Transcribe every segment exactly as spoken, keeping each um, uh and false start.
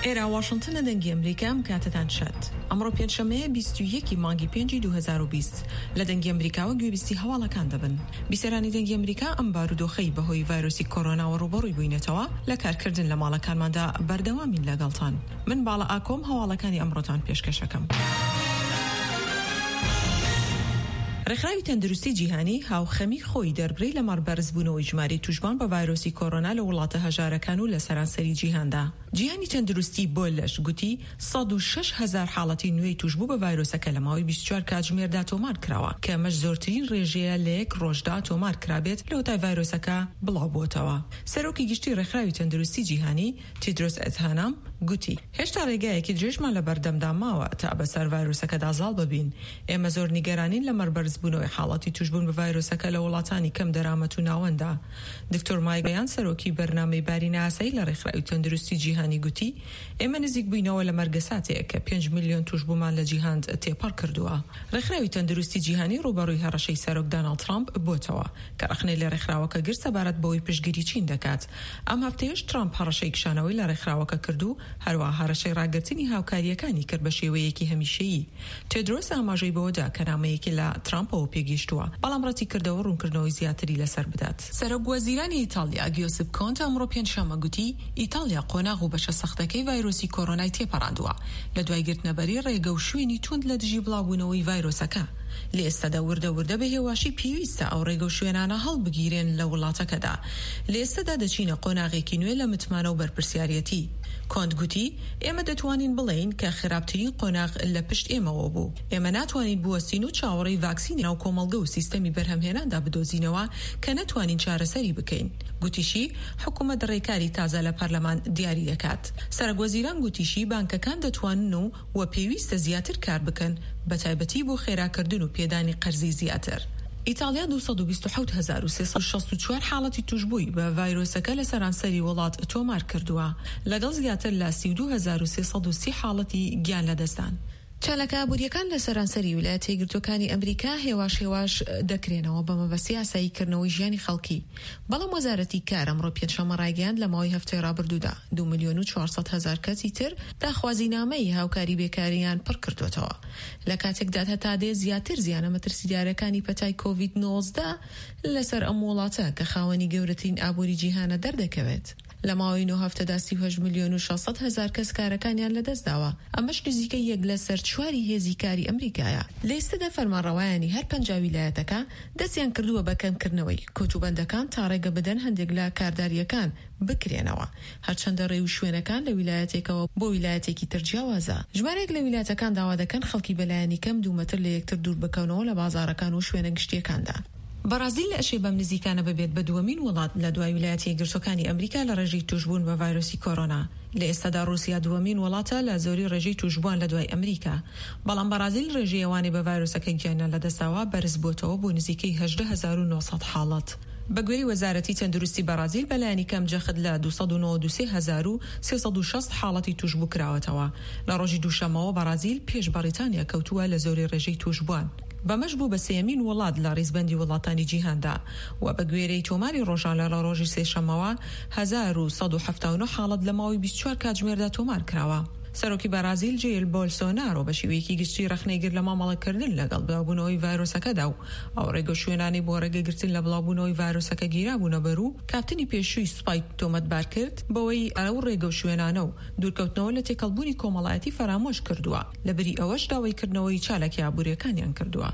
ئێرە واشنگتن دەنگی ئەمریکام کاتتان شەت. ئەمڕۆ پێنجشەمەیە بیست و یەکی مانگی پێنجی دوو هەزار و بیست لە دەنگی ئەمریکاوە گوێبیستی هەواڵەکان دەبن. بیسەرانی دەنگی ئەمریکا ئەم بارودۆخەی بەهۆی ڤایرۆسی کۆرۆناوە ڕوبەڕووی بووینەتەوە لە کارکردن لە ماڵەکانماندا بەردەوامین لەگەڵتان. من باڵا ئاکۆم هەواڵەکانی ئەمڕۆتان پێشکەشەکەم. ڕێکخراوی تەندروستی جیهانی هاوخەمی خۆی دەربڕی لە مەڕبەرزبوونەوەی ژماری توشبان بە ڤایرۆسی کۆرۆنا لە وڵاتە هەژارەکان و لە سەرانسەری جیهاندا. جیهانی تەندروستی بۆ لەش گوتی سەد و شەش هەزار حاڵەتی نوێی توشبوو بە ڤایرۆسەکە لە ماوەی بیست و چوار کاتژمێردا تۆمار کراوە کە ئەمەش زۆرترین ڕێژەیە لە یەک ڕۆژدا تۆمار کرابێت لە وتای ڤایرۆسەکە بڵاو بۆتەوە. سەرۆکی گشتی ڕێکخراوی تەندروستی جیهانی تیدرۆس ئەدهانام گوتی هێشتا ڕێگایەکی درێژمان لە بەردەمدا ماوە تا بەسەر ڤایرۆسەکەدا زاڵ ببین. ئێمە زۆر نیگەرانین لە مەڕبەرزبوونەوەی حاڵەتی توشبوون بە ڤایرۆسەکە لە وڵاتانی کەم دەرامەت و ناوەندا. دکتۆر مایگەیان سەرۆکی بەرنامەی بارینە ئاسایی لە ڕێکخراوی تەندروستی جیهانی گوتی ئێمە نزیک بووینەوە لە مەرگەساتەیە کە پێنج میلیۆن توشبوومان لە جیهان تێپەڕ کردووە. ڕێکخراوی تەندروستی جیهانی ڕوبەڕووی هەڕەشەی سەرۆک دۆناڵد ترامپ بۆتەوە کە ڕخنەی لە ڕێکخراوەکە گرت سەبارەت بەوەی پشتگیری چین دەکات. ئەم هەفتەیەش ترامپ هەڕەشەی کشانەوەی لە ڕێکخراوەکە کردو هەروە هەڕەشەی ڕاگررتنی هاوکاریەکانی کرد بە شێوەیەکی هەمیشەیی. تێدرۆس ئاماژەی بەوەدا کە نامەیەکی لە ترامپەوە پێگەیشتووە بەڵام ڕەتیکردەوە ڕوونکردنەوەی زیاتری لەسەر بدات. سەرۆک وەزیرانی ئیتالیا گیۆسپ کۆنتە ئەمڕۆ پێنجشەممە گوتی ئیتالیا قۆناغ و بەشە سەختەکەی ڤایرۆسی کۆرۆنای تێپەڕاندووە لە دوای گرتنەبەری ڕێگە و شوێنی توند لە دژی بڵاوبوونەوەی ڤایرۆسەکە. لە ئێستادا وردە وردە بە هێواشی پێویستە ئەو ڕێگە و شوێنانە هەڵبگیرێن لە وڵاتەکەدا. لە ئێستادا دەچینە قۆناغێکی نوێ لە متمانە و بەرپرسیارەتی. کۆنت گوتی ئێمە دەتوانین بڵێین کە خراپترین قۆناغ لە پشت ئێمەوە بوو. ئێمە ناتوانین بوەستین و چاوەڕێی ڤاکسینی ناو کۆمەڵگە و سیستەمی بەرهەمهێناندا بدۆزینەوە کە نەتوانین چارەسەری بکەین. گوتیشی حکوومەت ڕێکاری تازە لە پەرلەمان دیاری دەکات. سەرۆکوەزیران گوتیشی بانکەکان دەتوانن و وە پێویستە زیاتر کار بکەن بە تایبەتی بۆ خێراکردن و پێدانی قەرزی زیاتر. ئیتالیا دووسەد و بیست و حەوت هەزار و سێسەد و شەست و چوار حاڵەتی توشبووی بە ڤایرۆسەکە لە سەرانسەری وڵات تۆمار کردووە لەگەڵ زیاتر لە سی و دوو هەزار و سێسەد و سی حاڵەتی گیان لەدەستان. چالەکە ئابوووریەکان لە سەرانسەری ویلایەتە یەکگرتووەکانی ئەمریکا هێواش هێواش دەکرێنەوە بە مەبەستی یاساییکردنەوەی ژیانی خەڵکی. بەڵام وەزارەتی کار ئەمڕۆ پێنجشەممە ڕایگەیاند لە ماوەی هەفتەی ڕابردوودا دوو ملیۆن و چوارسەد هەزار کەسی تر داخوازینامەی هاوکاری بێکاریان پڕ کردوێتەوە لە کاتێکدا هەتا دێ زیاتر زیانە مەترسیدارەکانی پەتای کۆڤید نۆزدە لەسەر ئەم وڵاتە کە خاوەنی گەورەترین ئابووری جیهانە دەردەکەوێت. لە ماوەی نۆ هەفتەدا سی و هەشت ملیۆن و شەشسەد هەزار کەس کارەکانیان لەدەستداوە. ئەمەش نزیکە یەک لە سەر چواری هێزی کاری ئەمریکایە. لە ئێستادا فەرمانڕەوایانی هەر پەنجا ویلایەتەکە دەستیان کردووە بە کەمکردنەوەی کۆتوبەندەکان تا ڕێگە بدەن هەندێک لە کارداریەکان بکرێنەوە هەرچەندە ڕێ و شوێنەکان لە ویلایەتێکەوە بۆ ویلایەتێکی تر جیاوازە. ژمارەیەک لە ویلایەتەکان داوا دەکەن خەڵکی بەلایەنی کەم دوو مەتر لە یەکتر دوور بکەونەوە لە بازاڕەکان و شوێنە گشتیەکاندا. بەرازیل لە ئەشێ بەم نزیکانە ببێت بە دووەمین وڵات لە دوای ویلایەتە یەکگرتووەکانی ئەمریکا لە ڕێژەی توشبوون بە ڤایرۆسی کۆرۆنا. لە ئێستادا ڕووسیا دووەمین وڵاتە لە زۆری ڕێژەی توشبووان لە دوای ئەمریکا. بەڵام بەرازیل ڕێژەی ئەوانەی بە ڤایرۆسەکە گیانە لەدەستاوە بەرز بۆتەوە بۆ نزیکەی هەژدە هەزار و نۆسەد حاڵەت. بەگوێی وەزارەتی تەندروستی بەرازیل بەلایەنی کەم جەخت لە دووسەد و نۆڤە و سێ هەزار و سێسەد و شەست حاڵەتی توشبوو کراوەتەوە. لە ڕۆژی دووشەمەوە بەرازیل پێش بەریتانیا کەوتووە لە زۆری ڕێژەی توشبووان. بەمەش بوو بە سێمین وڵات لە ڕیزبەندی وڵاتانی جیهاندا و بە گوێرەی تۆماری ڕۆژانە لە ڕۆژی سێشەمەوە هەزار و سەد و هەفتاد و نۆ حاڵەت لە ماوەی بیست و چوار کاتژمێردا تۆمار کراوە. سەرۆکی بەرازیل جێل بۆلسۆنارۆ بە شێوەیەکی گشتی ڕخنەیگر لە مامەڵەکردن لەگەڵ بڵاوبوونەوەی ڤایرۆسەکەدا و ئەو ڕێگە شوێنانی بۆ ڕێگەگرتن لە بڵاوبوونەوەی ڤایرۆسەکە گیرابوونە بەرو کاپتنی پێشووی سوپای تۆمەتبار کرد بەوەی ئەو ڕێگە شوێنانە و دوورکەوتنەوە لە تێکەڵبوونی کۆمەڵایەتی فەرامۆش کردووە لەبەری ئەوەش داوای کردنەوەی چالێکی ئابوووریەکانیان کردووە.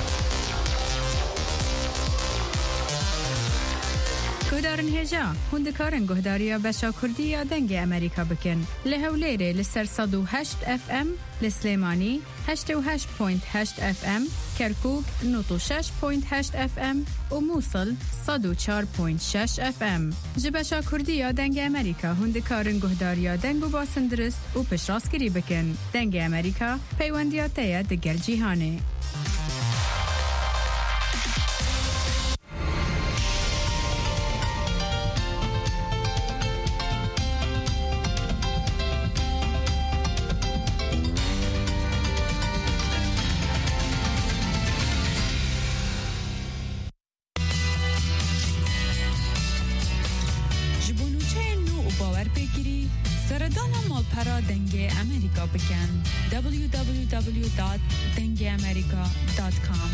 گۆدارن هێژا هوندکارن گۆهداریە بەشا کوردی یا دەنگی ئەمریکا بکەن لە هەولێرێ لەسەر سەد و هەشت ئەف ئەم لە سلێمانی هەشتە و هەشت پۆینت هەشت ئەف ئەم کەرکووک نۆت و شەش پۆینت هەشت ئەف ئەم و مووسڵ سەد و چوار پۆینت شەش ئەف ئەم ji بەشا کوردی یا دەنگی ئەمریکا هوندکارن گۆهداریە دەنگ و باسن درست و پشتڕاستگیری بکەن. دەنگی ئەمریکا پەیوەندیاتەیە دەگەل جیهانێ. سردانا مالپرا دنگ امریکا بکن دبلیو دبلیو دبلیو دات دنگ امریکا دات کام.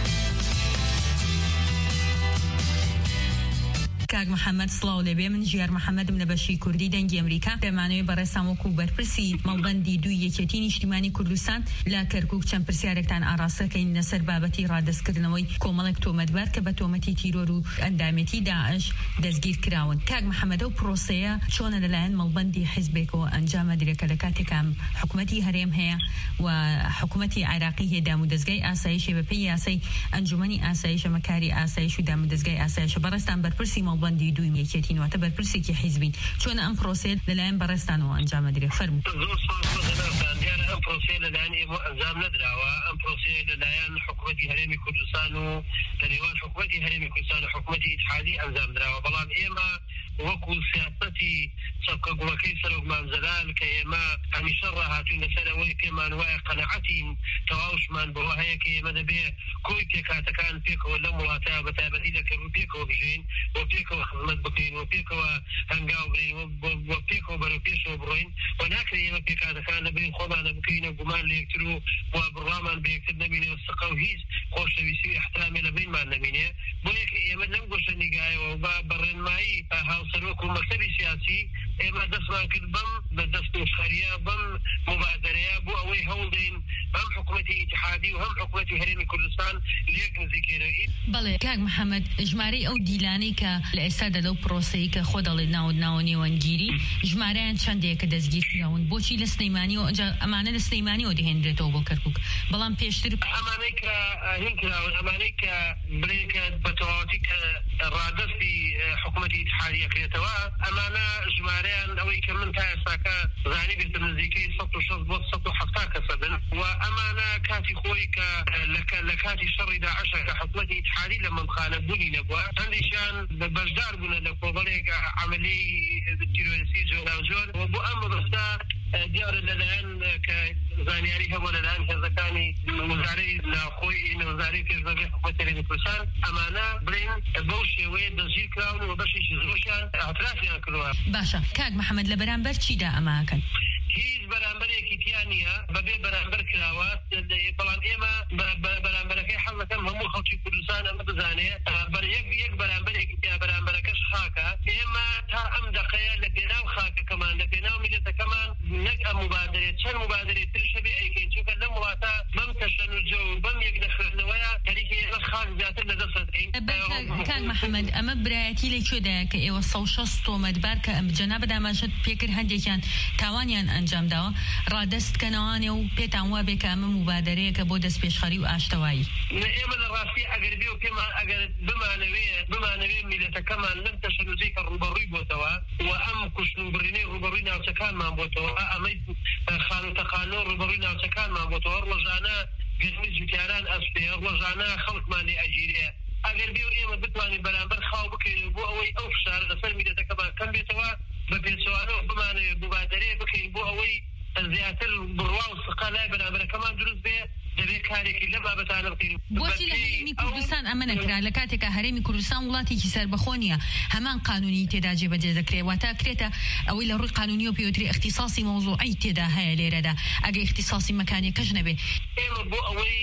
کاک محمد سڵاو لێبێ، من ژیار محەممەدم لە بەشی کوردی دەنگی ئەمریکا. دەمانەوەی بەڕێساموەکو بەرپرسی مەڵبەندی دوو یەکێتی نیشتیمانی کوردستان لە کەرکووک چەند پرسیارێکتان ئاڕاستەکەین لەسەر بابەتی ڕادەستکردنەوەی کۆمەڵێک تۆمەتبار کە بە تۆمەتی تیرۆر و ئەندامێتی داعش دەستگیر کراون. کاک محەممەدە و پرۆسەیە چۆنە لەلایەن مەڵبەندی حیزبێکەوە ئەنجامە درێکە لە کاتێکام حکوومەتی هەرێم هەیە و حکوومەتی عێراقی هەیە دام و دەستگای ئاسایشی بەپێی یاسای ئەنجومەنی ئاسایش ئەمەکاری ئاسایش و دام و دەستگای ئاسایشە. بەڕێستان بەرپرسی مەڵبەندی دوو یەکێتین واتە بەرپرسێکی حیزبین، چۆنە ئەم پرۆسەیە لەلایەن بەڕێستانەوە ئەنجامە درێ؟ فەرموو. زۆر سپاس دیارە ئەم پرۆسەیە لەلایەن ئێمە ئەنجام نەدراوە. ئەم پرۆسەیە لەلایەن حکوومەتی هەرێمی کوردستان و لەنێوان حکوومەتی هەرێمی کوردستان و حکوومەتی ئیتحادی ئەنجام دراوە، بەڵام ئێمە وەکو سیاسەتی سەبکەگوڵەکەی سەرۆک مامزەلال کە ئێمە هەمیشە ڕاهاتوین لەسەر ئەوەی پێمان وایە قەنەعەتین تەواوشمان بەوە هەیە کە ئێمە دەبێ کۆی پێکاتەکان پێکەوە لەم وڵاتە بەتایبەتی لە کەڕوو پێکەوە بژین و پێکەوە خزمەت بکەین و پێکەوە هەنگاو برین و پێکەوە بەرەو پێشەوە بڕۆین و ناکرێت ئێمە پێکاتەکان لەبین خۆمانە بکەینە گومان لە یەکتر و وا بڕوامان بە یەکتر نەبینێ و سقە و هیچ خۆشەویستی و احترامی لەبینمان نەبینێ. بۆ یەکە ئێمە لەم گۆشە نیگایەوە بە بەڕێنمایی هاوسەرۆک و مەکتەبی سیاسی ئێمە دەستمان کرد بەم بە دەست و خەریە بەم مبادرەیە بۆ ئەوەی هەوڵدەین هەم حکوومەتی ئیتحادی و هەم حکوومەتی هەرێمی کوردستان لێک نزیکێنەوە. بەڵێ کاک محەممەد، ژمارەی ئەو دیلانەی کە لە ئێستادا لەو پرۆسەی کە خۆ دەڵێت ناو ناوە نێوەنگیری ژمارەیان چەندەیە کە دەستگیر کراون؟ بۆچی لە سلەیمانی و ئەمانە لە سلەیمانیەوە دەهێنرێتەوە بۆ کەرکووک، بەڵام پێشتر ئەمانەی کە هین کراون ئەمانەی کە بڵێکە بە تەواوەتی کە ڕادەستی حکوومەتی ئیتحادی ئەکرێتەوە ئەمانە ژمارەیان ئەوەی کە من تا ئێستاکە زانی بێتە نزیکەی سەد و شەست بۆ سەد و حەفتا کەسە بن و ئەمانە کاتی خۆی کە لە کاتی شەڕی داعشە کە حکوومەتی ئیتحادی لە مەمخانە بوونی نەبووە هەندێکیان بەشدار بوون لە کۆبەڵێک عەمەلی تیرۆریستی جۆراوجۆر و بۆ ئەم مەبەستە دیارە لەلایەن کە زانیاری هەبوو لەلایەن هێزەکانی وەزارەی ناوخۆی وەزارەی پێشبەرگەی حکوومەتی هەرێمی کوردستان ئەمانە بڵێن بەو شێوەیە دەستگیر کراون و بەشێکی زۆرشیان ئاعترافیان کردووە. باشە کاک محەممەد، لە بەرامبەر چیدا ئەماکەن؟ هیچ بەرامبەرێکی تیان نییە، بەبێ بەرامبەر کراوە، بەڵام ئێمە بەرامبەرەکەی حەز دەکەم هەموو خەڵکی کوردستان ئەمە بزانێ یەک بەرامبەرێکی تیا بەرامبەرەکەش خاکە. ئێمە تا ئەم دەقەیە لە پێناو خاکەکەمان لە پێناو میلەتەکەمان نەک ئەم مبادرێت چەند مبادرێت ترشە بێ ئەیکەین، چونکە لەم وڵاتە بەم تەشەنوجە و بەم یەک نەخێنەوەیە خەریکە ئێمە خاک زیاتر لەدەست دەین. کاک محەممەد، ئەمە برایەتی لەکوێدایە کە ئێوە سەد و شەست تۆمەتبار کە جەنابە داماژەت پێکرد هەندێکیان تاوانیان ئەنجام داوە ڕادەستکەنەوەنێ و پێتان وا بێ کە ئەمە مبادرەیەکە بۆ دەست پێشخەری و ئاشتەوایی؟ ئێمە لە ڕاستی ئەگەر بێ و پێمان ئەگەر بمانەوێ بمانەوێ میلەتەکەمان لەم تەشەنوجەی کە ڕوبەڕووی بۆتەوە و ئەم کوشتن و بڕینەی ڕوبەڕووی ناوچەکانمان بۆتەوە ئەمەی خانوتەخانە و ڕوبەڕووی ناوچەکانمان بۆتەوە ڕۆژانە گەرمی جوتیاران ئەسپێ ڕۆژانە خەڵکمان لێ ئەگیرێ. ئەگەر بێ و ئێمە بتوانین بەرامبەر خاو بکەین بۆ ئەوەی ئەو فشارە لەسەر میلەتەکەمان کەم بێتەوە بە پێچەوانەوە بمانەوێ مبادرەیە بکەین بۆ ئەوەی زیاتر بڕوا و سقا لای بەرامبەرەکەمان دروست بێ دەبێت کارێکی لە بابەتانە بکەین. بۆچی لە هەرێمی کوردستان ئەمە نەکرا؟ لە کاتێکە هەرێمی کوردستان وڵاتێکی سەربەخۆ نیە، هەمان قانونی تێدا جێبەجێ دەکرێت، واتە کرێتە ئەوەی لە ڕووی قانونی و پێوتری اختصاصی مەوزوعی تێدا هەیە لێرەدا ئەگەر اختصاصی مەکانیەکەش نەبێ. ئێمە بۆ ئەوەی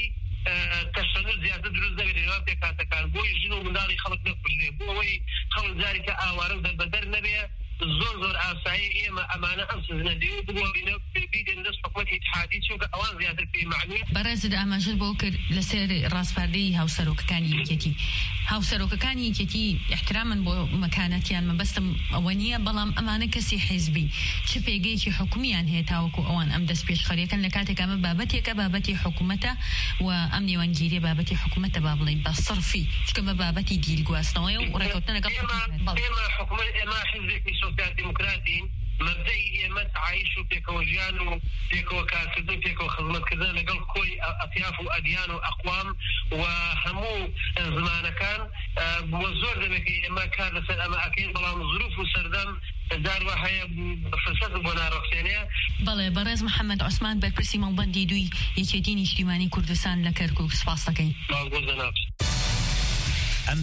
تەشەنوج زیاتر دروست دەبێت لەنێوان پێکاتەکان بۆی ژن و منداڵی خەڵک نەکوژرێ، بۆ ئەوەی خەڵک جارێکە ئاوارە و دەربەدەر نەبێ زۆر زۆر ئاسایی ئێمە ئەمانە ئەم سزنەدی و بگۆڕینە بیدەن دەست حکوومەتی ئیتحادی چونکە ئەوان زیاتر پێی معنی. بەڕێزت ئاماژەت بۆ کرد لەسەر ڕاستپاردەی هاوسەرۆکەکانی یەکێتی. هاوسەرۆکەکانی یەکێتی احترامن بۆ مەکانەتیان مەبەستم ئەوە نییە، بەڵام ئەمانە کەسی حیزبی چ پێگەیەکی حکومیان هەیە تاوەکو ئەوان ئەم دەست پێشخەریەکەن لە کاتێک ئەمە بابەتێکە بابەتی حکوومەتە و ئەم نێوەنگیریە بابەتی حکوومەتە با بڵێن بە سەرفی چکە بە بابەتی دیلگواستنەوەی و ڕێکەوتنە لەگەڵ ئێمە حکوومەت ئێمە حیزبێکی سۆسیال دیموکراتین مبدەی ئێمە تعایش و پێکەوە ژیان و پێکەوە کارکردن پێکەوە خزمەتکردن لەگەڵ کۆی ئەطیاف و ئەدیان و ئەقوام و هەموو زمانەکان بۆ زۆر دەبێت ئێمە کار لەسەر ئەمە ئەکەین، بەڵام ظروف و سەردەم داروە هەیە فرسەت بۆ ناڕەخسێنەیە. بەڵێ بەڕێز محەممەد عوسمان بەرپرسی مەڵبەندی دووی یەکێتی نیشتیمانی کوردستان لە کەرکووک سپاس دەکەین.